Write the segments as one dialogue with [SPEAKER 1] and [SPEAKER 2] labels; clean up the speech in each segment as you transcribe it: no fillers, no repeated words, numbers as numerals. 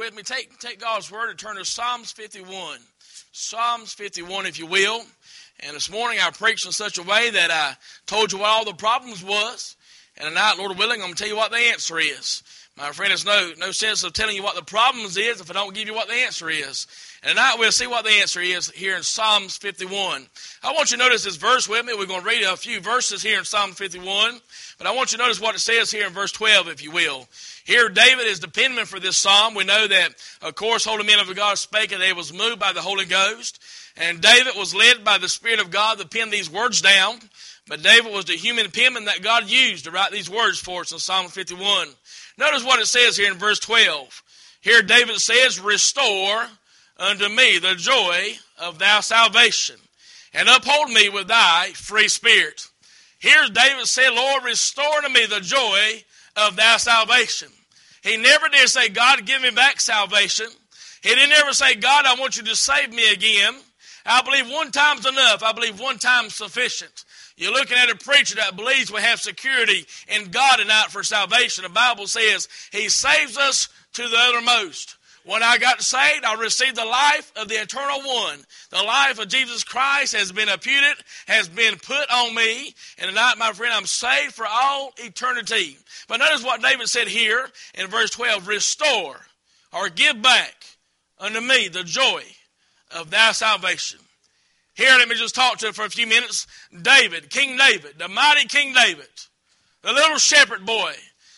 [SPEAKER 1] with me. Take God's word and turn to Psalms 51. Psalms 51, if you will. And this morning I preached in such a way that I told you what all the problems was. And tonight, Lord willing, I'm going to tell you what the answer is. My friend, there's no sense of telling you what the problems is if I don't give you what the answer is. And tonight we'll see what the answer is here in Psalms 51. I want you to notice this verse with me. We're going to read a few verses here in Psalm 51. But I want you to notice what it says here in verse 12, if you will. Here David is the penman for this psalm. We know that, of course, holy men of God spake, and they was moved by the Holy Ghost. And David was led by the Spirit of God to pen these words down. But David was the human penman that God used to write these words for us in Psalm 51. Notice what it says here in verse 12. Here David says, restore unto me the joy of thy salvation, and uphold me with thy free spirit. Here David said, Lord, restore unto me the joy of thy salvation. He never did say, God, give me back salvation. He didn't ever say, God, I want you to save me again. I believe one time's enough. I believe one time's sufficient. You're looking at a preacher that believes we have security in God tonight for salvation. The Bible says he saves us to the uttermost. When I got saved, I received the life of the eternal one. The life of Jesus Christ has been imputed, has been put on me. And tonight, my friend, I'm saved for all eternity. But notice what David said here in verse 12. Restore or give back unto me the joy of thy salvation. Here, let me just talk to you for a few minutes. David, King David, the mighty King David, the little shepherd boy,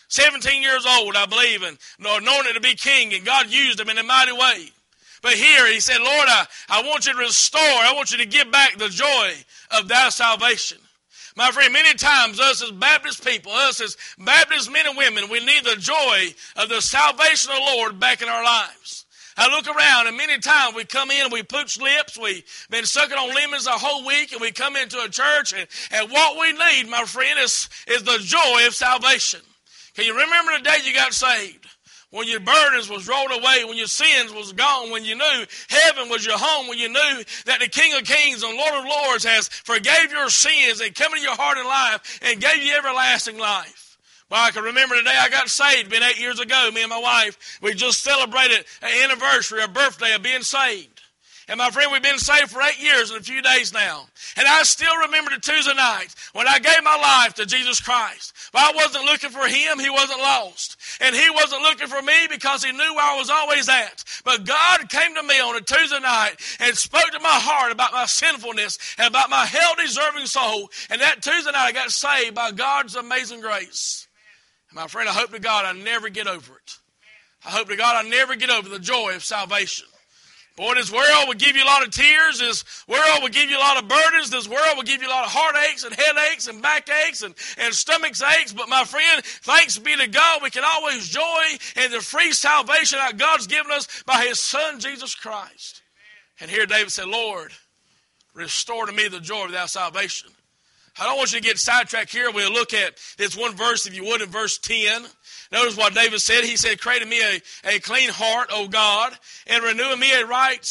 [SPEAKER 1] 17 years old, I believe, and anointed to be king, and God used him in a mighty way. But here he said, Lord, I want you to restore, I want you to give back the joy of thy salvation. My friend, many times us as Baptist people, us as Baptist men and women, we need the joy of the salvation of the Lord back in our lives. I look around, and many times we come in and we pooch lips. We've been sucking on lemons a whole week, and we come into a church, and what we need, my friend, is the joy of salvation. Can you remember the day you got saved? When your burdens was rolled away, when your sins was gone, when you knew heaven was your home, when you knew that the King of Kings and Lord of Lords has forgave your sins and come into your heart and life and gave you everlasting life. Well, I can remember the day I got saved, been 8 years ago. Me and my wife, we just celebrated an anniversary, a birthday of being saved. And my friend, we've been saved for 8 years and a few days now. And I still remember the Tuesday night when I gave my life to Jesus Christ. But I wasn't looking for him. He wasn't lost. And he wasn't looking for me because he knew where I was always at. But God came to me on a Tuesday night and spoke to my heart about my sinfulness and about my hell-deserving soul. And that Tuesday night I got saved by God's amazing grace. And my friend, I hope to God I never get over it. I hope to God I never get over the joy of salvation. Boy, this world will give you a lot of tears. This world will give you a lot of burdens. This world will give you a lot of heartaches and headaches and backaches and stomach aches. But my friend, thanks be to God, we can always joy in the free salvation that God's given us by his Son, Jesus Christ. And here David said, Lord, restore to me the joy of thy salvation. I don't want you to get sidetracked here. We'll look at this one verse, if you would, in verse 10. Notice what David said. He said, create in me a clean heart, O God, and renew in me a right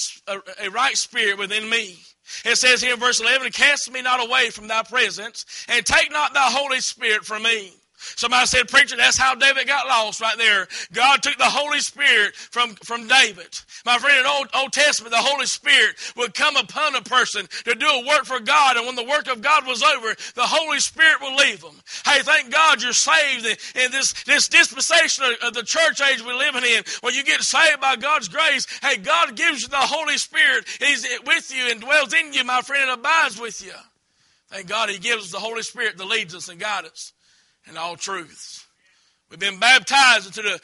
[SPEAKER 1] spirit within me. It says here in verse 11, cast me not away from thy presence, and take not thy Holy Spirit from me. Somebody said, preacher, that's how David got lost right there. God took the Holy Spirit from David. My friend, in the Old Testament, the Holy Spirit would come upon a person to do a work for God. And when the work of God was over, the Holy Spirit would leave them. Hey, thank God you're saved in this dispensation of the church age we're living in. When you get saved by God's grace, hey, God gives you the Holy Spirit. He's with you and dwells in you, my friend, and abides with you. Thank God he gives us the Holy Spirit that leads us and guides us in all truths. We've been baptized into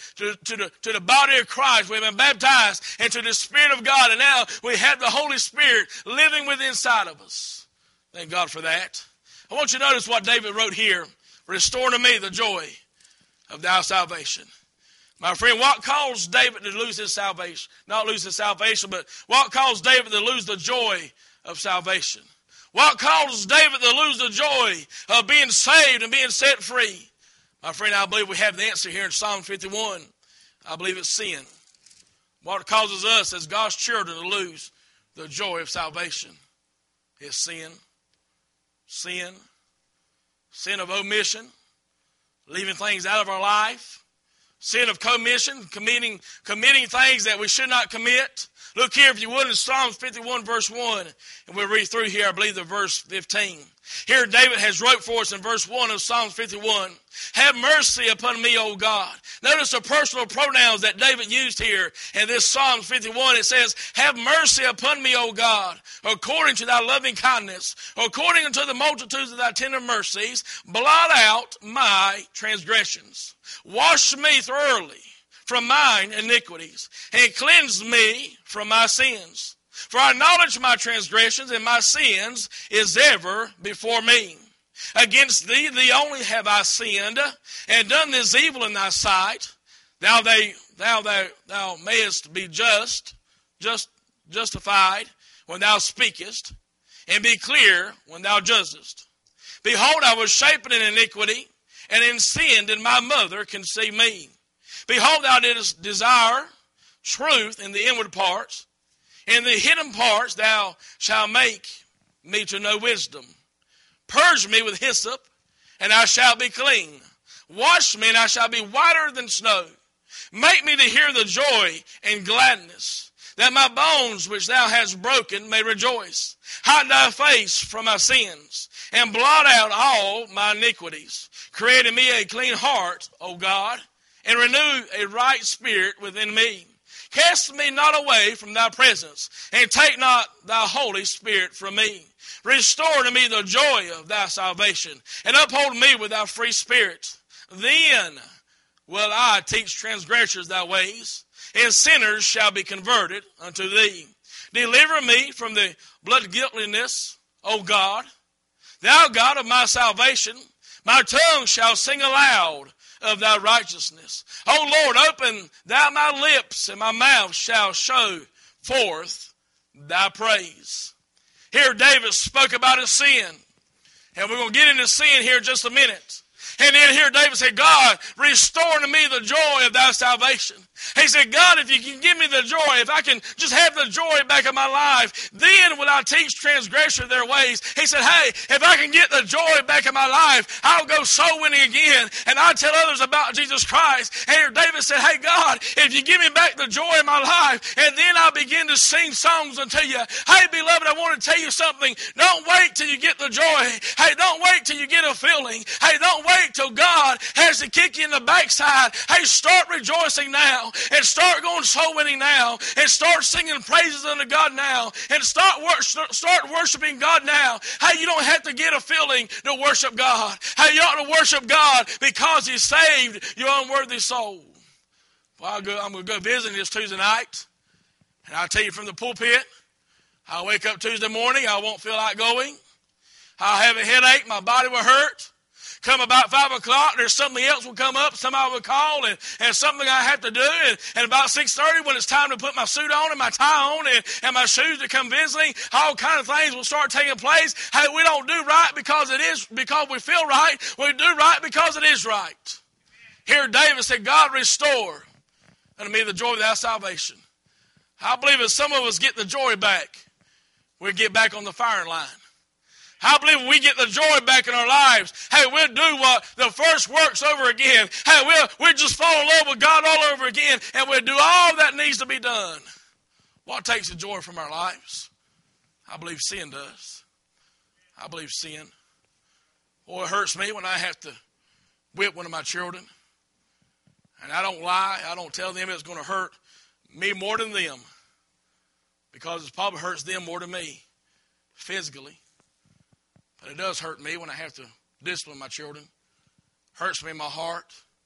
[SPEAKER 1] the body of Christ. We've been baptized into the Spirit of God, and now we have the Holy Spirit living within inside of us. Thank God for that. I want you to notice what David wrote here. Restore to me the joy of thy salvation. My friend, what caused David to lose his salvation? Not lose his salvation, but what caused David to lose the joy of salvation? What caused David to lose the joy of being saved and being set free? My friend, I believe we have the answer here in Psalm 51. I believe it's sin. What causes us as God's children to lose the joy of salvation is sin. Sin of omission, leaving things out of our life, Sin of commission, committing things that we should not commit. Look here, if you would, in Psalms 51, verse 1. And we'll read through here, I believe, the verse 15. Here David has wrote for us in verse 1 of Psalms 51. Have mercy upon me, O God. Notice the personal pronouns that David used here in this Psalms 51. It says, have mercy upon me, O God, according to thy loving kindness, according unto the multitudes of thy tender mercies, blot out my transgressions. Wash me thoroughly from mine iniquities, and cleanse me from my sins. For I acknowledge my transgressions, and my sins is ever before me. Against thee only have I sinned, and done this evil in thy sight. Thou mayest be justified when thou speakest, and be clear when thou judgest. Behold, I was shapen in iniquity, and in sin did my mother conceive me. Behold, thou didst desire truth in the inward parts. In the hidden parts thou shalt make me to know wisdom. Purge me with hyssop, and I shall be clean. Wash me, and I shall be whiter than snow. Make me to hear the joy and gladness, that my bones which thou hast broken may rejoice. Hide thy face from my sins, and blot out all my iniquities. Create in me a clean heart, O God, and renew a right spirit within me. Cast me not away from thy presence, and take not thy Holy Spirit from me. Restore to me the joy of thy salvation, and uphold me with thy free spirit. Then will I teach transgressors thy ways, and sinners shall be converted unto thee. Deliver me from the blood guiltiness, O God, thou God of my salvation. My tongue shall sing aloud of thy righteousness. O Lord, open thou my lips, and my mouth shall show forth thy praise. Here David spoke about his sin. And we're going to get into sin here in just a minute. And then here David said, God, restore to me the joy of thy salvation. He said, God, if you can give me the joy, if I can just have the joy back in my life, then will I teach transgressors their ways. He said, hey, if I can get the joy back in my life, I'll go soul winning again, and I'll tell others about Jesus Christ. And here David said, hey, God, if you give me back the joy in my life, and then I'll begin to sing songs unto you. Hey, beloved, I want to tell you something. Don't wait till you get the joy. Hey, don't wait till you get a feeling. Hey, don't wait till God has to kick you in the backside. Hey, start rejoicing now. And start going soul winning now, and start singing praises unto God now, and start worshiping God now. Hey, you don't have to get a feeling to worship God. Hey, you ought to worship God because He saved your unworthy soul. Well, I'm going to go visit this Tuesday night, and I'll tell you from the pulpit, I'll wake up Tuesday morning, I won't feel like going. I'll have a headache, my body will hurt. Come about 5 o'clock, there's something else will come up, somebody will call, and something I have to do. And about 6:30, when it's time to put my suit on and my tie on and my shoes to come visiting, all kind of things will start taking place. Hey, we don't do right because we feel right. We do right because it is right. Here David said, God, restore unto me the joy of thy salvation. I believe if some of us get the joy back, we'll get back on the firing line. I believe when we get the joy back in our lives, hey, we'll do what the first works over again. Hey, we'll just fall in love with God all over again, and we'll do all that needs to be done. What takes the joy from our lives? I believe sin does. I believe sin. Boy, it hurts me when I have to whip one of my children. And I don't lie. I don't tell them it's going to hurt me more than them, because it probably hurts them more than me physically. But it does hurt me when I have to discipline my children. Hurts me in my heart.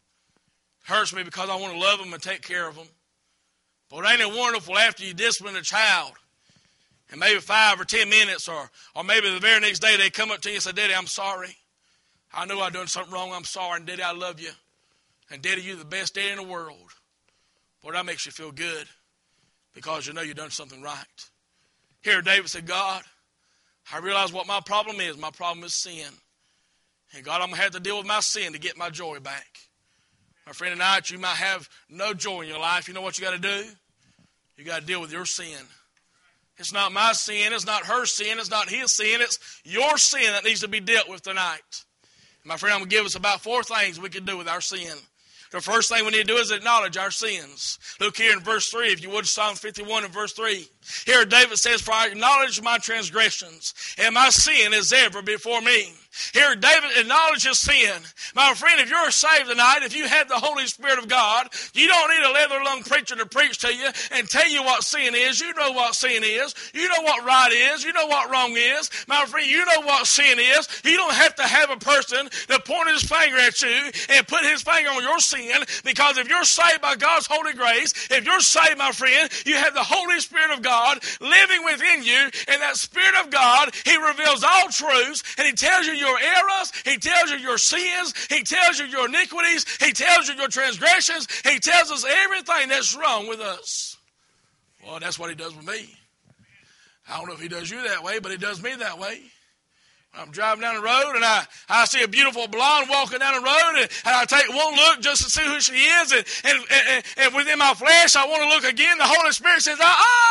[SPEAKER 1] Hurts me because I want to love them and take care of them. But ain't it wonderful after you discipline a child, and maybe 5 or 10 minutes, or maybe the very next day they come up to you and say, Daddy, I'm sorry. I know I've done something wrong. I'm sorry. And Daddy, I love you. And Daddy, you're the best daddy in the world. Boy, that makes you feel good because you know you've done something right. Here David said, God, I realize what my problem is. My problem is sin. And God, I'm going to have to deal with my sin to get my joy back. My friend, tonight you might have no joy in your life. You know what you got to do? You got to deal with your sin. It's not my sin. It's not her sin. It's not his sin. It's your sin that needs to be dealt with tonight. My friend, I'm going to give us about 4 things we can do with our sin. The first thing we need to do is acknowledge our sins. Look here in verse 3, if you would, Psalm 51 and verse 3. Here David says, for I acknowledge my transgressions, and my sin is ever before me. Here David acknowledges sin. My friend, if you're saved tonight, if you have the Holy Spirit of God, you don't need a leather-lung preacher to preach to you and tell you what sin is. You know what sin is. You know what right is. You know what wrong is. My friend, you know what sin is. You don't have to have a person to point his finger at you and put his finger on your sin, because if you're saved by God's holy grace, if you're saved, my friend, you have the Holy Spirit of God living within you, and that Spirit of God, He reveals all truths, and He tells you your errors, He tells you your sins, He tells you your iniquities, He tells you your transgressions, He tells us everything that's wrong with us. Well, that's what He does with me. I don't know if He does you that way, but He does me that way. I'm driving down the road, and I see a beautiful blonde walking down the road, and I take one look just to see who she is, and within my flesh, I want to look again. The Holy Spirit says,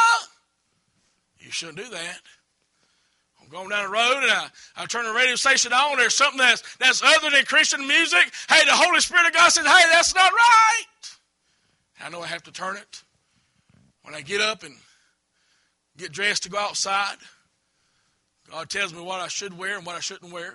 [SPEAKER 1] you shouldn't do that. I'm going down the road, and I turn the radio station on. There's something that's other than Christian music. Hey, the Holy Spirit of God says, hey, that's not right. I know I have to turn it. When I get up and get dressed to go outside, God tells me what I should wear and what I shouldn't wear.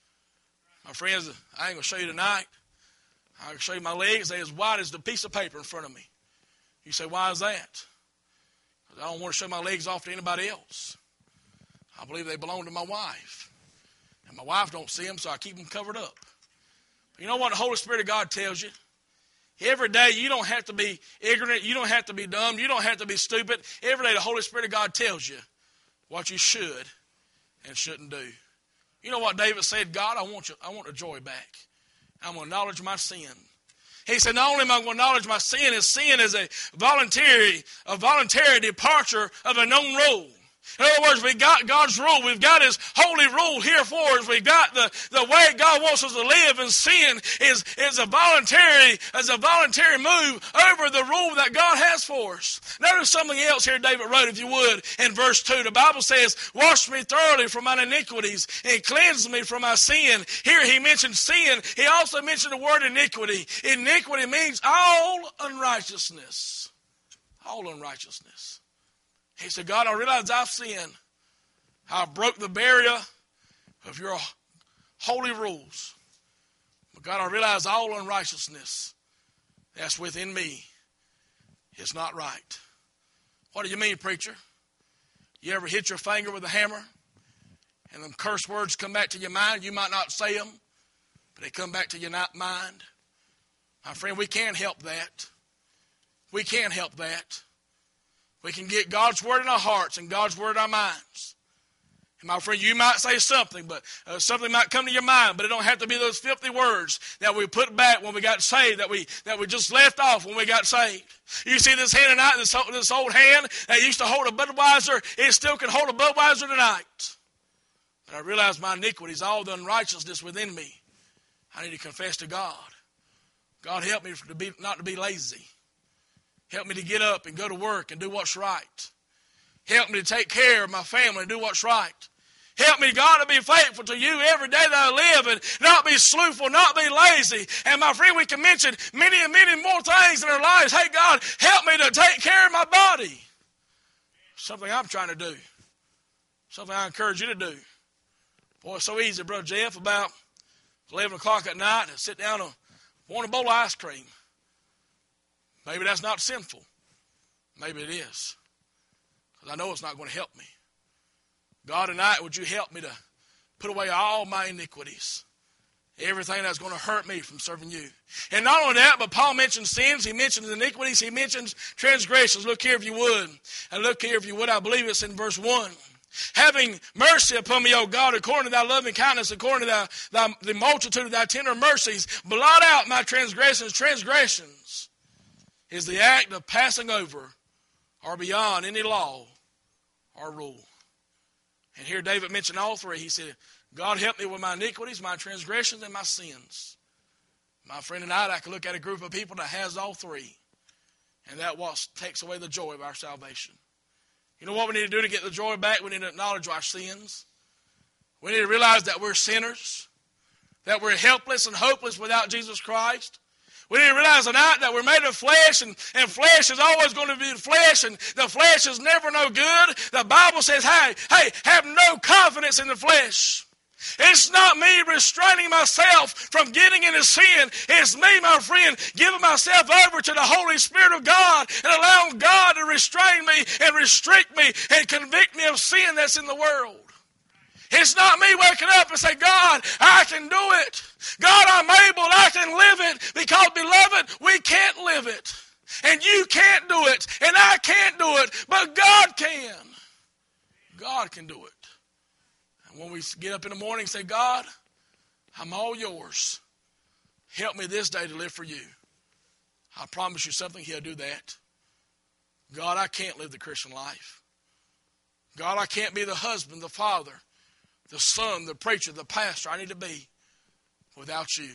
[SPEAKER 1] My friends, I ain't going to show you tonight. I'm going to show you my legs. They're as white as the piece of paper in front of me. You say, why is that? Because I don't want to show my legs off to anybody else. I believe they belong to my wife. And my wife don't see them, so I keep them covered up. But you know what the Holy Spirit of God tells you? Every day, you don't have to be ignorant. You don't have to be dumb. You don't have to be stupid. Every day, the Holy Spirit of God tells you what you should and shouldn't do. You know what David said? God, I want the joy back. I'm going to acknowledge my sin. He said, not only am I going to acknowledge my sin is a voluntary departure of a known rule. In other words, we've got God's rule. We've got His holy rule here for us. We've got the way God wants us to live, and sin is a voluntary move over the rule that God has for us. Notice something else here David wrote, if you would, in verse 2. The Bible says, wash me thoroughly from mine iniquities and cleanse me from my sin. Here he mentioned sin. He also mentioned the word iniquity. Iniquity means all unrighteousness. All unrighteousness. He said, God, I realize I've sinned. I broke the barrier of your holy rules. But God, I realize all unrighteousness that's within me is not right. What do you mean, preacher? You ever hit your finger with a hammer and them curse words come back to your mind? You might not say them, but they come back to your mind. My friend, we can't help that. We can't help that. We can get God's word in our hearts and God's word in our minds. And my friend, you might say something, but something might come to your mind, but it don't have to be those filthy words that we put back when we got saved, that we just left off when we got saved. You see this hand tonight, this old hand that used to hold a Budweiser, it still can hold a Budweiser tonight. But I realize my iniquities, all the unrighteousness within me, I need to confess to God. God, help me not to be lazy. Help me to get up and go to work and do what's right. Help me to take care of my family and do what's right. Help me, God, to be faithful to you every day that I live and not be slothful, not be lazy. And my friend, we can mention many and many more things in our lives. Hey, God, help me to take care of my body. Something I'm trying to do. Something I encourage you to do. Boy, it's so easy, Brother Jeff, about 11 o'clock at night to sit down and want a bowl of ice cream. Maybe that's not sinful. Maybe it is. Because I know it's not going to help me. God, tonight, would you help me to put away all my iniquities? Everything that's going to hurt me from serving you. And not only that, but Paul mentions sins. He mentions iniquities. He mentions transgressions. Look here if you would. And look here if you would. I believe it's in verse 1. Having mercy upon me, O God, according to thy loving kindness, according to the multitude of thy tender mercies, blot out my transgressions. Transgressions is the act of passing over or beyond any law or rule. And here David mentioned all three. He said, God, help me with my iniquities, my transgressions, and my sins. My friend, tonight I can look at a group of people that has all three. And that what takes away the joy of our salvation. You know what we need to do to get the joy back? We need to acknowledge our sins. We need to realize that we're sinners. That we're helpless and hopeless without Jesus Christ. We need to realize tonight that we're made of flesh, and flesh is always going to be flesh, and the flesh is never no good. The Bible says, hey, have no confidence in the flesh. It's not me restraining myself from getting into sin. It's me, my friend, giving myself over to the Holy Spirit of God and allowing God to restrain me and restrict me and convict me of sin that's in the world. It's not me waking up and say, God, I can do it. God, I'm able, I can live it. Because, beloved, we can't live it. And you can't do it. And I can't do it. But God can. God can do it. And when we get up in the morning and say, God, I'm all yours. Help me this day to live for you. I promise you something, He'll do that. God, I can't live the Christian life. God, I can't be the husband, the father, the son, the preacher, the pastor I need to be without you.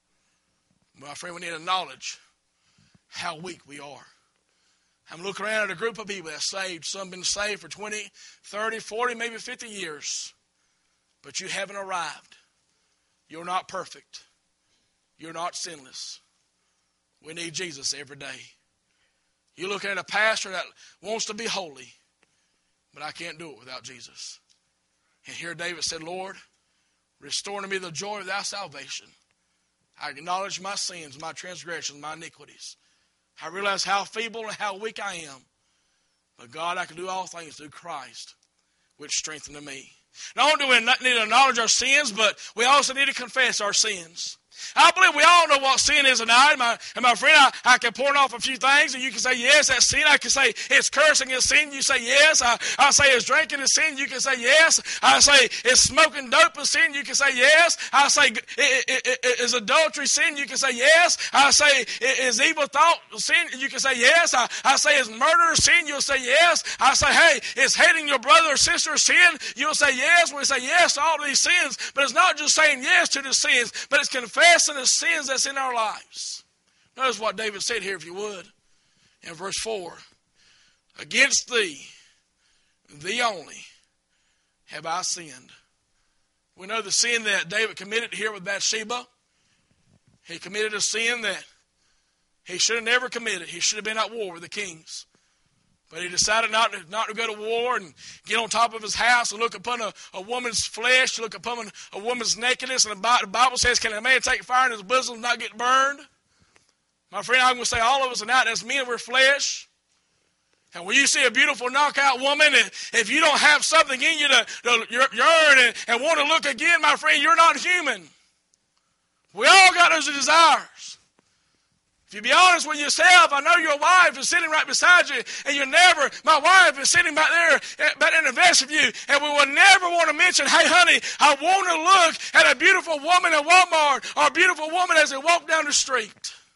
[SPEAKER 1] My friend, we need to acknowledge how weak we are. I'm looking around at a group of people that's saved. Some been saved for 20, 30, 40, maybe 50 years. But you haven't arrived. You're not perfect. You're not sinless. We need Jesus every day. You look at a pastor that wants to be holy, but I can't do it without Jesus. And here David said, Lord, restore to me the joy of thy salvation. I acknowledge my sins, my transgressions, my iniquities. I realize how feeble and how weak I am. But God, I can do all things through Christ, which strengtheneth me. Not only do we need to acknowledge our sins, but we also need to confess our sins. I believe we all know what sin is tonight. And my friend, I can point off a few things, and you can say, yes, that's sin. I can say it's cursing is sin. You say, yes. I say it's drinking is sin. You can say, yes. I say it's smoking dope is sin. You can say, yes. I say is adultery sin. You can say, yes. I say is evil thought sin. You can say, yes. I say is murder sin. You'll say, yes. I say, hey, is hating your brother or sister sin. You'll say, yes. We say, yes to all these sins. But it's not just saying yes to the sins, but it's confessing the sins that's in our lives. Notice what David said here, if you would, in verse 4. Against thee only, have I sinned. We know the sin that David committed here with Bathsheba. He committed a sin that he should have never committed. He should have been at war with the kings. But he decided not to go to war and get on top of his house and look upon a woman's flesh, look upon a woman's nakedness. And the Bible says, can a man take fire in his bosom and not get burned? My friend, I'm going to say all of us tonight, as men, we're flesh. And when you see a beautiful knockout woman, and if you don't have something in you to yearn and want to look again, my friend, you're not human. We all got those desires. If you be honest with yourself, I know your wife is sitting right beside you, and my wife is sitting back there in the vestibule, and we will never want to mention, hey, honey, I want to look at a beautiful woman at Walmart or a beautiful woman as they walk down the street.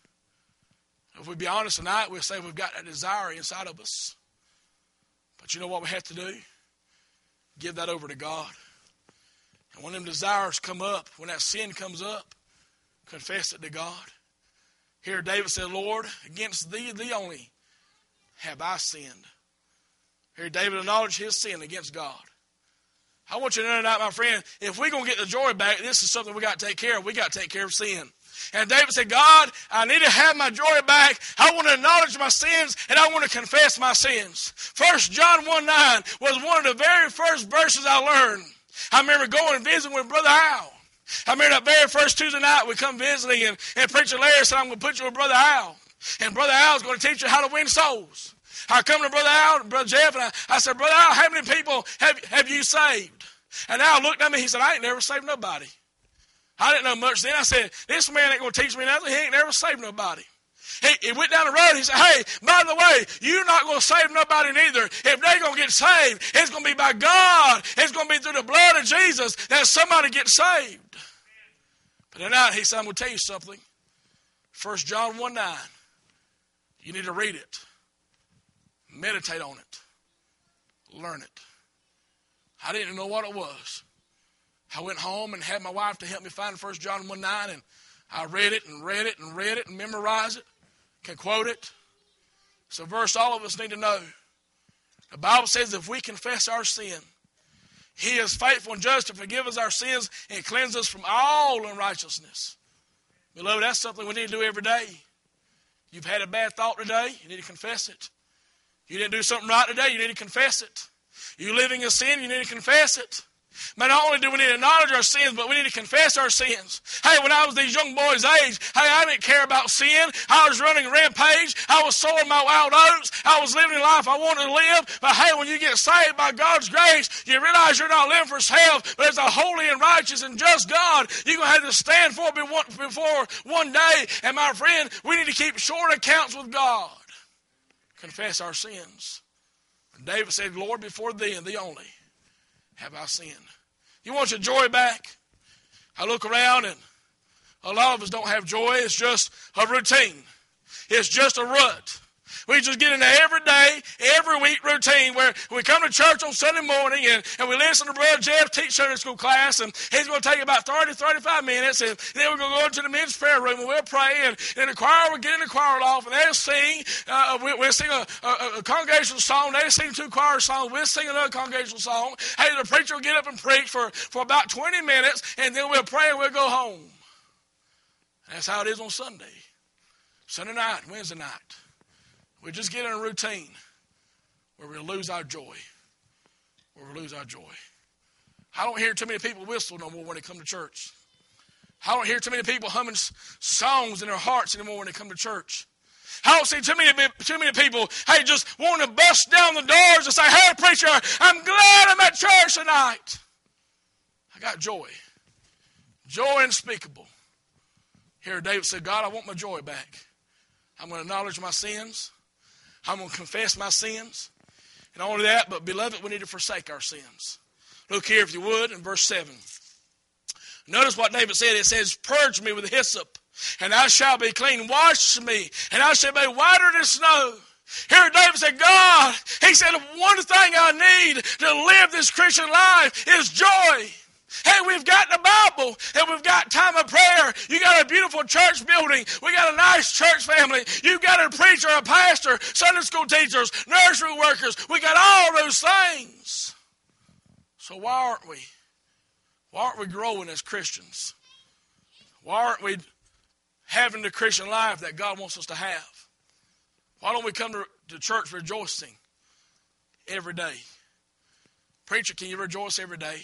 [SPEAKER 1] If we be honest tonight, we'll say we've got that desire inside of us. But you know what we have to do? Give that over to God. And when them desires come up, when that sin comes up, confess it to God. Here David said, Lord, against thee only have I sinned. Here David acknowledged his sin against God. I want you to know tonight, my friend, if we're going to get the joy back, this is something we got to take care of. We got to take care of sin. And David said, God, I need to have my joy back. I want to acknowledge my sins, and I want to confess my sins. 1 John 1:9 was one of the very first verses I learned. I remember going and visiting with Brother Al. I remember that very first Tuesday night we come visiting, and Preacher Larry said, I'm going to put you with Brother Al. And Brother Al's going to teach you how to win souls. I come to Brother Al and Brother Jeff, and I said, Brother Al, how many people have you saved? And Al looked at me, he said, I ain't never saved nobody. I didn't know much then. I said, this man ain't going to teach me nothing. He ain't never saved nobody. He went down the road. He said, hey, by the way, you're not going to save nobody neither. If they're going to get saved, it's going to be by God. It's going to be through the blood of Jesus that somebody gets saved. But tonight, he said, I'm going to tell you something. 1 John 1:9. You need to read it. Meditate on it. Learn it. I didn't know what it was. I went home and had my wife to help me find 1 John 1:9, and I read it and read it and read it and memorized it, can quote it. It's a verse all of us need to know. The Bible says if we confess our sin, He is faithful and just to forgive us our sins and cleanse us from all unrighteousness. Beloved, that's something we need to do every day. You've had a bad thought today, you need to confess it. You didn't do something right today, you need to confess it. You living in sin, you need to confess it. But not only do we need to acknowledge our sins, but we need to confess our sins. Hey, when I was these young boys' age, hey, I didn't care about sin. I was running a rampage. I was sowing my wild oats. I was living the life I wanted to live. But hey, when you get saved by God's grace, you realize you're not living for self, but as a holy and righteous and just God, you're going to have to stand for before one day. And my friend, we need to keep short accounts with God. Confess our sins. David said, Lord, before thee and thee only have I sinned. You want your joy back? I look around and a lot of us don't have joy. It's just a routine. It's just a rut. We just get in an every day, every week routine where we come to church on Sunday morning and we listen to Brother Jeff teach Sunday school class, and he's going to take about 30, 35 minutes, and then we're going to go into the men's prayer room and we'll pray, and the choir will get in the choir loft and they'll sing. We'll sing a congregational song. They'll sing 2 choir songs. We'll sing another congregational song. Hey, the preacher will get up and preach for about 20 minutes, and then we'll pray and we'll go home. That's how it is on Sunday. Sunday night, Wednesday night. We just get in a routine where we lose our joy. I don't hear too many people whistle no more when they come to church. I don't hear too many people humming songs in their hearts anymore when they come to church. I don't see too many people, hey, just wanting to bust down the doors and say, hey, preacher, I'm glad I'm at church tonight. I got joy. Joy unspeakable. Here David said, God, I want my joy back. I'm going to acknowledge my sins. I'm going to confess my sins. And not only that, but beloved, we need to forsake our sins. Look here, if you would, in verse 7. Notice what David said. It says, purge me with hyssop, and I shall be clean. Wash me, and I shall be whiter than snow. Here David said, God, he said, one thing I need to live this Christian life is joy. Hey, we've got the Bible, and we've got time of prayer. You got a beautiful church building. We got a nice church family. You got a preacher, a pastor, Sunday school teachers, nursery workers. We got all those things. So why aren't we? Why aren't we growing as Christians? Why aren't we having the Christian life that God wants us to have? Why don't we come to church rejoicing every day? Preacher, can you rejoice every day?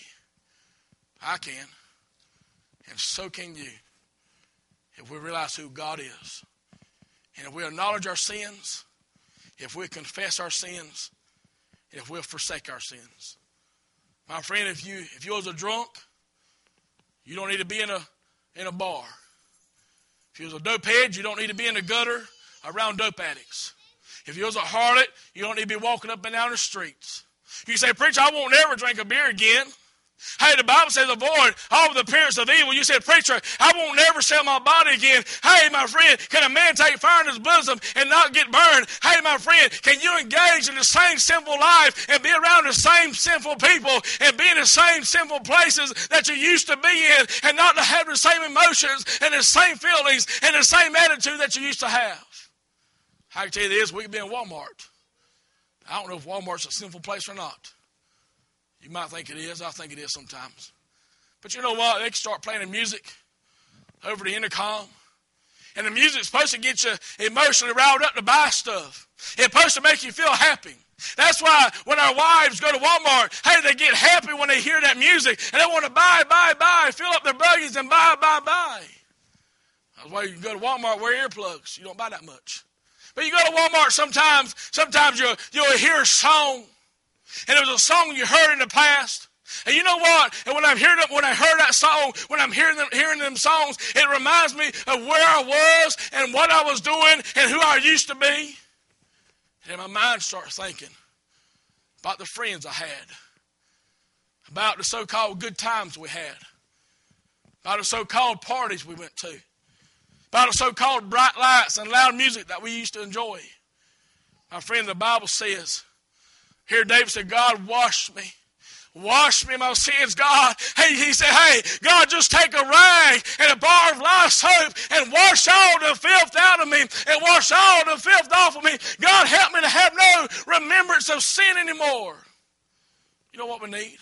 [SPEAKER 1] I can, and so can you, if we realize who God is. And if we acknowledge our sins, if we confess our sins, and if we'll forsake our sins. My friend, if you was a drunk, you don't need to be in a bar. If you was a dopehead, you don't need to be in the gutter around dope addicts. If you was a harlot, you don't need to be walking up and down the streets. You say, preacher, I won't ever drink a beer again. Hey, the Bible says avoid all the appearance of evil. You said, preacher, I won't never sell my body again. Hey, my friend, can a man take fire in his bosom and not get burned? Hey, my friend, can you engage in the same sinful life and be around the same sinful people and be in the same sinful places that you used to be in and not to have the same emotions and the same feelings and the same attitude that you used to have? I can tell you this, we could be in Walmart. I don't know if Walmart's a sinful place or not. You might think it is. I think it is sometimes. But you know what? They can start playing the music over the intercom. And the music's supposed to get you emotionally riled up to buy stuff. It's supposed to make you feel happy. That's why when our wives go to Walmart, hey, they get happy when they hear that music. And they want to buy, fill up their buggies and buy. That's why you can go to Walmart, wear earplugs. You don't buy that much. But you go to Walmart sometimes you'll hear a song. And it was a song you heard in the past. And you know what? And when I heard that song, when I'm hearing them songs, it reminds me of where I was and what I was doing and who I used to be. And my mind starts thinking about the friends I had, about the so-called good times we had, about the so-called parties we went to, about the so-called bright lights and loud music that we used to enjoy. My friend, the Bible says, here David said, God, wash me. Wash me my sins, God. Hey, he said, hey, God, just take a rag and a bar of lye soap and wash all the filth out of me and wash all the filth off of me. God, help me to have no remembrance of sin anymore. You know what we need?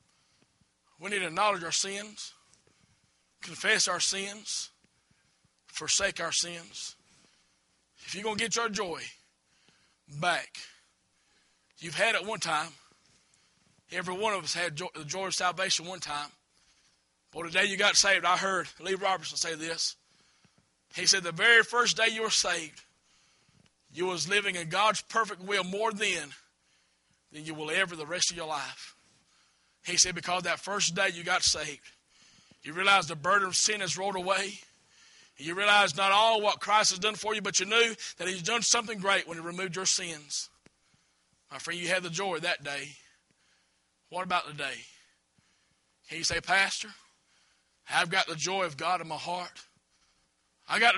[SPEAKER 1] We need to acknowledge our sins, confess our sins, forsake our sins. if you're going to get your joy back, you've had it one time. Every one of us had the joy of salvation one time. But the day you got saved, I heard Lee Robertson say this. He said the very first day you were saved, you was living in God's perfect will more then than you will ever the rest of your life. He said because that first day you got saved, you realized the burden of sin has rolled away. You realized not all what Christ has done for you, but you knew that he's done something great when he removed your sins. My friend, you had the joy that day. What about today? Can you say, Pastor, I've got the joy of God in my heart. I got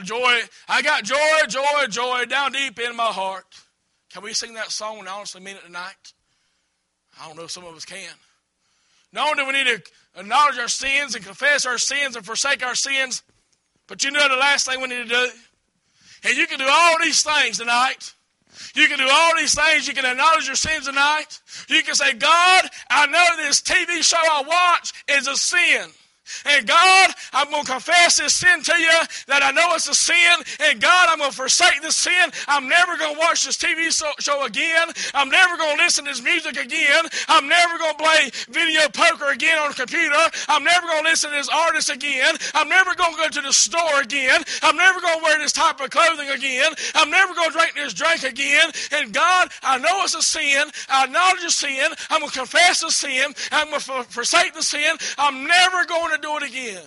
[SPEAKER 1] joy down deep in my heart. Can we sing that song and honestly mean it tonight? I don't know if some of us can. Not only do we need to acknowledge our sins and confess our sins and forsake our sins, but you know the last thing we need to do? And you can do all these things tonight. You can do all these things. You can acknowledge your sins tonight. You can say, God, I know this TV show I watch is a sin. And God, I'm going to confess this sin to you, that I know it's a sin. And God, I'm going to forsake this sin. I'm never going to watch this TV show again. I'm never going to listen to this music again. I'm never going to play video poker again on the computer. I'm never going to listen to this artist again. I'm never going to go to the store again. I'm never going to wear this type of clothing again. I'm never going to drink this drink again. And God, I know it's a sin. I acknowledge the sin. I'm going to confess the sin. I'm going to forsake the sin. I'm never going to do it again.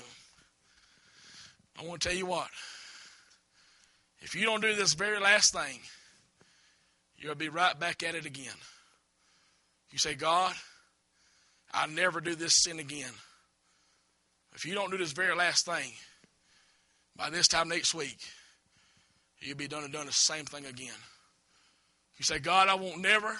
[SPEAKER 1] I want to tell you what. If you don't do this very last thing, you'll be right back at it again. You say, God, I'll never do this sin again. If you don't do this very last thing, by this time next week, you'll be done the same thing again. You say, God, I won't never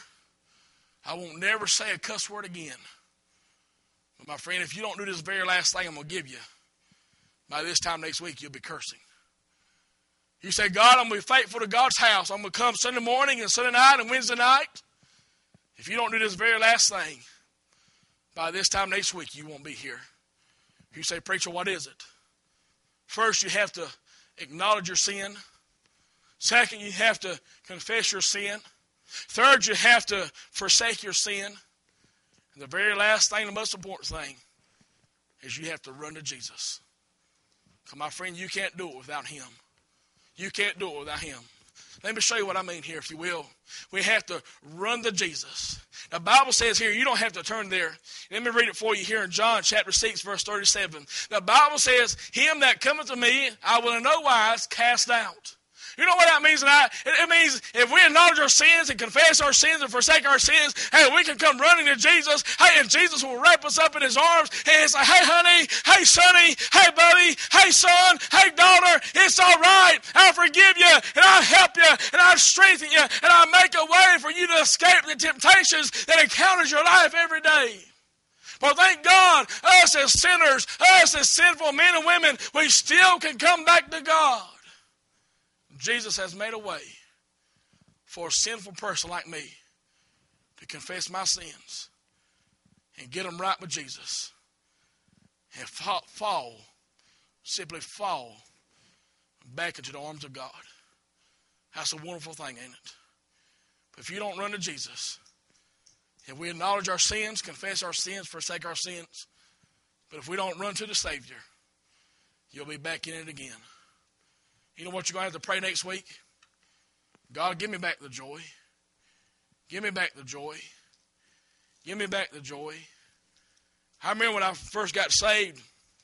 [SPEAKER 1] say a cuss word again. But my friend, if you don't do this very last thing I'm going to give you, by this time next week, you'll be cursing. You say, God, I'm going to be faithful to God's house. I'm going to come Sunday morning and Sunday night and Wednesday night. If you don't do this very last thing, by this time next week, you won't be here. You say, preacher, what is it? First, you have to acknowledge your sin. Second, you have to confess your sin. Third, you have to forsake your sin. The very last thing, the most important thing, is you have to run to Jesus. Because, my friend, you can't do it without him. You can't do it without him. Let me show you what I mean here, if you will. We have to run to Jesus. The Bible says here, you don't have to turn there. Let me read it for you here in John chapter 6, verse 37. The Bible says, him that cometh to me, I will in no wise cast out. You know what that means tonight? It means if we acknowledge our sins and confess our sins and forsake our sins, hey, we can come running to Jesus. Hey, and Jesus will wrap us up in his arms and say, hey, honey, hey, sonny, hey, buddy, hey, son, hey, daughter, it's all right. I'll forgive you, and I'll help you, and I'll strengthen you, and I'll make a way for you to escape the temptations that encounters your life every day. But thank God, us as sinners, us as sinful men and women, we still can come back to God. Jesus has made a way for a sinful person like me to confess my sins and get them right with Jesus and simply fall back into the arms of God. That's a wonderful thing, ain't it? But if you don't run to Jesus, if we acknowledge our sins, confess our sins, forsake our sins, but if we don't run to the Savior, you'll be back in it again. You know what you're going to have to pray next week? God, give me back the joy. Give me back the joy. Give me back the joy. I remember when I first got saved,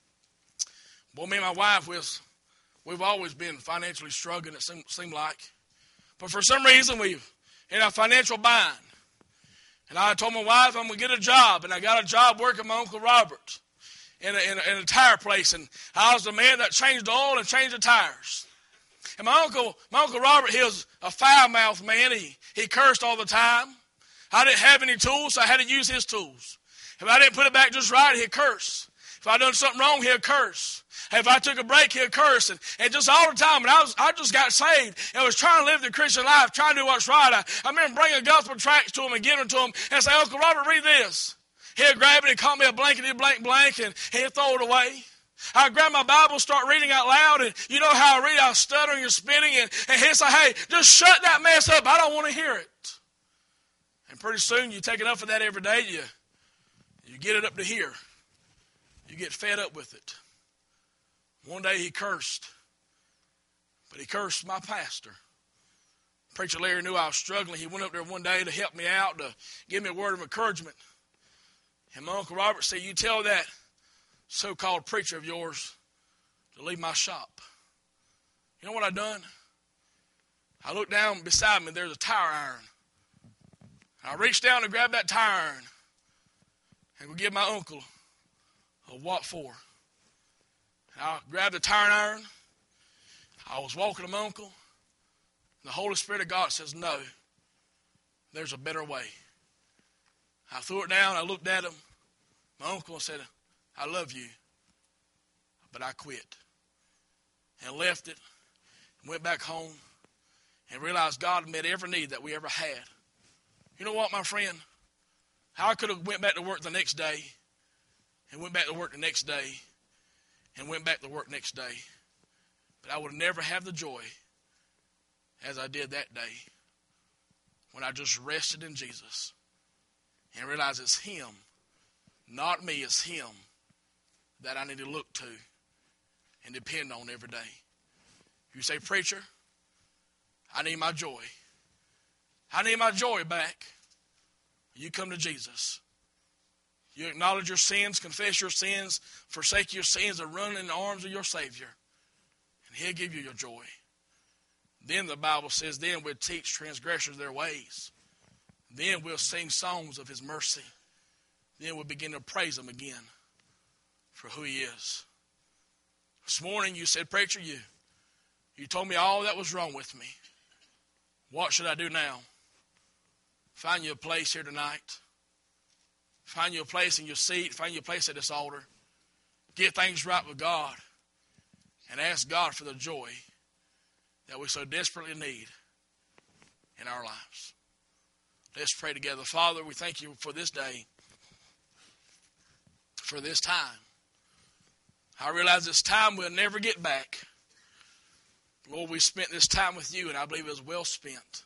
[SPEAKER 1] boy, me and my wife, we've always been financially struggling, it seemed like. But for some reason, we've in a financial bind. And I told my wife I'm going to get a job, and I got a job working with my Uncle Robert in a tire place. And I was the man that changed the oil and changed the tires. And my Uncle Robert, he was a foul-mouthed man. He cursed all the time. I didn't have any tools, so I had to use his tools. If I didn't put it back just right, he'd curse. If I done something wrong, he'd curse. If I took a break, he'd curse. And just all the time. And I just got saved and was trying to live the Christian life, trying to do what's right. I remember bringing gospel tracts to him and giving them to him and say, Uncle Robert, read this. He'd grab it and call me a blankety blank, and he'd throw it away. I grab my Bible, start reading out loud, and you know how I read, I'm stuttering and spitting, and he's like, hey, just shut that mess up. I don't want to hear it. And pretty soon you take enough of that every day, you get it up to here. You get fed up with it. One day he cursed, but he cursed my pastor. Preacher Larry knew I was struggling. He went up there one day to help me out, to give me a word of encouragement. And my Uncle Robert said, you tell that so-called preacher of yours to leave my shop. You know what I done? I looked down beside me, there's a tire iron. I reached down and grabbed that tire iron and would give my uncle a what for. I grabbed the tire iron. I was walking to my uncle. The Holy Spirit of God says, no, there's a better way. I threw it down. I looked at him, my uncle, and said, I love you, but I quit. And left it, and went back home, and realized God had met every need that we ever had. You know what, my friend? How I could have went back to work the next day, and went back to work the next day, and went back to work next day. But I would never have the joy as I did that day when I just rested in Jesus and realized it's him, not me, it's him that I need to look to and depend on every day. You say, preacher, I need my joy. I need my joy back. You come to Jesus. You acknowledge your sins, confess your sins, forsake your sins, and run in the arms of your Savior. And he'll give you your joy. Then the Bible says, then we'll teach transgressors their ways. Then we'll sing songs of his mercy. Then we'll begin to praise him again for who he is. This morning you said, preacher, you told me all that was wrong with me. What should I do now? Find you a place here tonight. Find you a place in your seat. Find you a place at this altar. Get things right with God. And ask God for the joy that we so desperately need in our lives. Let's pray together. Father, we thank you for this day, for this time. I realize this time we'll never get back. Lord, we spent this time with you, and I believe it was well spent.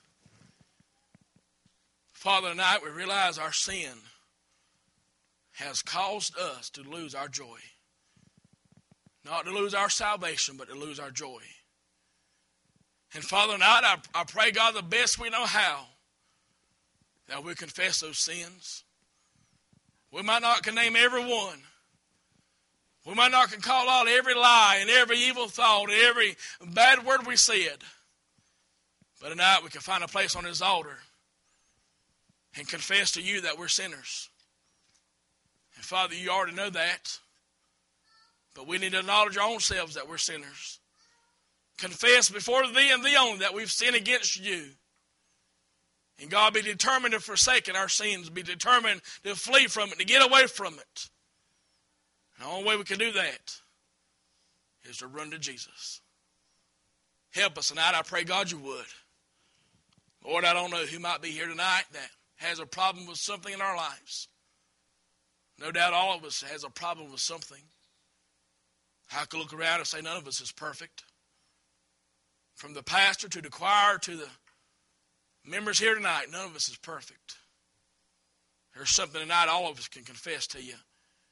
[SPEAKER 1] Father, tonight we realize our sin has caused us to lose our joy. Not to lose our salvation, but to lose our joy. And Father, tonight I pray, God, the best we know how, that we confess those sins. We might not can name every one. We might not can call out every lie and every evil thought and every bad word we said. But tonight we can find a place on his altar and confess to you that we're sinners. And Father, you already know that. But we need to acknowledge our own selves that we're sinners. Confess before thee and thee only that we've sinned against you. And God, be determined to forsake our sins. Be determined to flee from it, to get away from it. And the only way we can do that is to run to Jesus. Help us tonight. I pray, God, you would. Lord, I don't know who might be here tonight that has a problem with something in our lives. No doubt all of us has a problem with something. I could look around and say none of us is perfect. From the pastor to the choir to the members here tonight, none of us is perfect. There's something tonight all of us can confess to you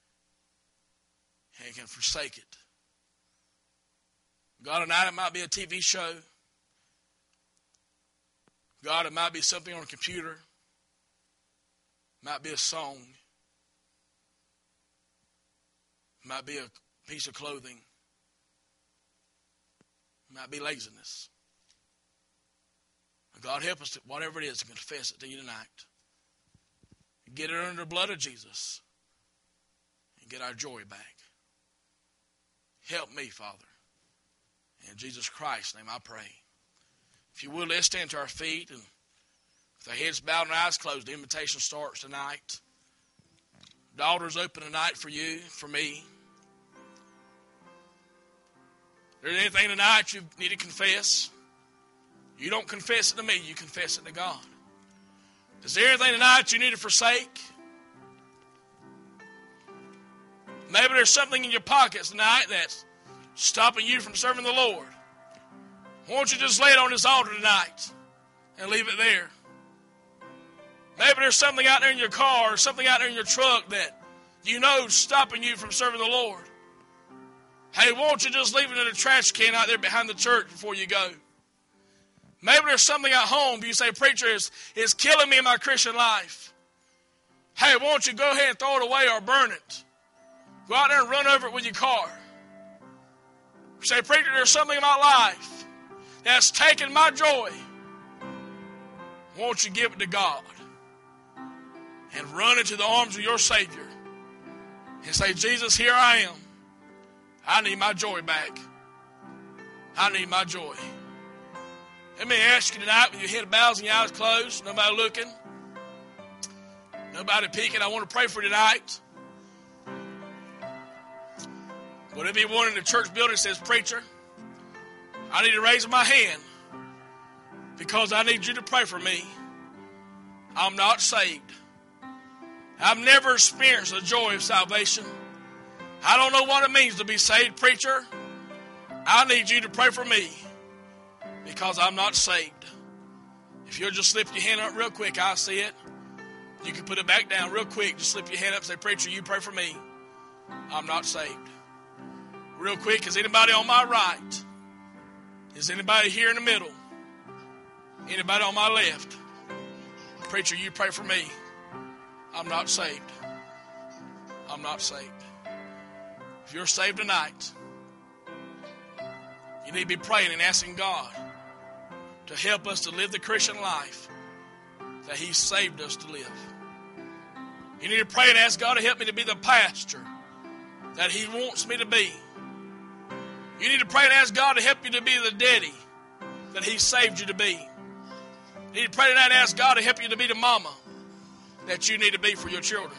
[SPEAKER 1] and can forsake it. God, tonight it might be a TV show. God, it might be something on a computer. It might be a song. It might be a piece of clothing. It might be laziness. God, help us, to, whatever it is, to confess it to you tonight. Get it under the blood of Jesus and get our joy back. Help me, Father. In Jesus Christ's name I pray. If you would, let's stand to our feet and with our heads bowed and our eyes closed. The invitation starts tonight. The altar's open tonight for you, for me. If there's anything tonight you need to confess, you don't confess it to me, you confess it to God. Is there anything tonight you need to forsake? Maybe there's something in your pockets tonight that's stopping you from serving the Lord. Won't you just lay it on this altar tonight and leave it there? Maybe there's something out there in your car or something out there in your truck that you know is stopping you from serving the Lord. Hey, won't you just leave it in a trash can out there behind the church before you go? Maybe there's something at home you say, preacher, is killing me in my Christian life. Hey, won't you go ahead and throw it away or burn it? Go out there and run over it with your car. Say, preacher, there's something in my life that's taken my joy. Won't you give it to God? And run into the arms of your Savior. And say, Jesus, here I am. I need my joy back. I need my joy. Let me ask you tonight, with your head bows and your eyes closed, nobody looking, nobody peeking, I want to pray for you tonight. Whatever you want in the church building says, preacher, I need to raise my hand because I need you to pray for me. I'm not saved. I've never experienced the joy of salvation. I don't know what it means to be saved, preacher. I need you to pray for me because I'm not saved. If you'll just slip your hand up real quick, I'll see it. You can put it back down real quick. Just slip your hand up and say, preacher, you pray for me. I'm not saved. Real quick, is anybody on my right? Is anybody here in the middle? Anybody on my left? Preacher, you pray for me. I'm not saved. I'm not saved. If you're saved tonight, you need to be praying and asking God to help us to live the Christian life that He saved us to live. You need to pray and ask God to help me to be the pastor that He wants me to be. You need to pray and ask God to help you to be the daddy that He saved you to be. You need to pray tonight and ask God to help you to be the mama that you need to be for your children.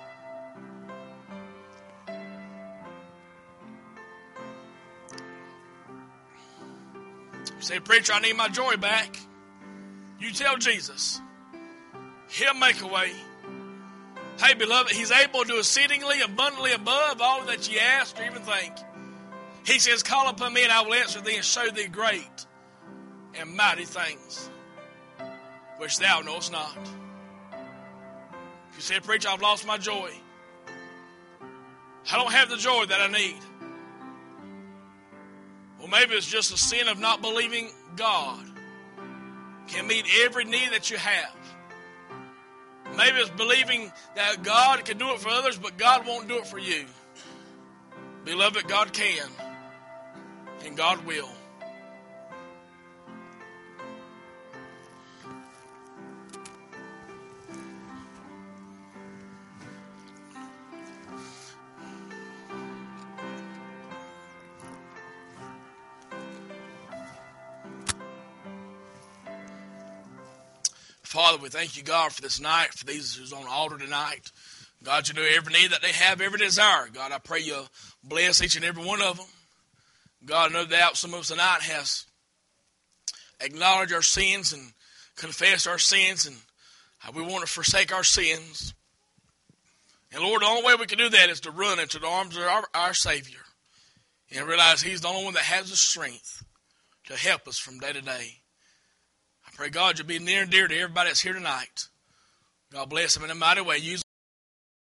[SPEAKER 1] You say, preacher, I need my joy back. You tell Jesus. He'll make a way. Hey, beloved, He's able to do exceedingly abundantly above all that you ask or even think. He says, call upon me and I will answer thee and show thee great and mighty things which thou knowest not. If you say, preacher, I've lost my joy. I don't have the joy that I need. Well, maybe it's just a sin of not believing God can meet every need that you have. Maybe it's believing that God can do it for others, but God won't do it for you. Beloved, God can, and God will. Father, we thank you, God, for this night, for these who's on the altar tonight. God, you know every need that they have, every desire. God, I pray you bless each and every one of them. God, no doubt some of us tonight has acknowledged our sins and confessed our sins, and we want to forsake our sins. And Lord, the only way we can do that is to run into the arms of our Savior and realize He's the only one that has the strength to help us from day to day. I pray, God, you'll be near and dear to everybody that's here tonight. God bless them in a mighty way. Use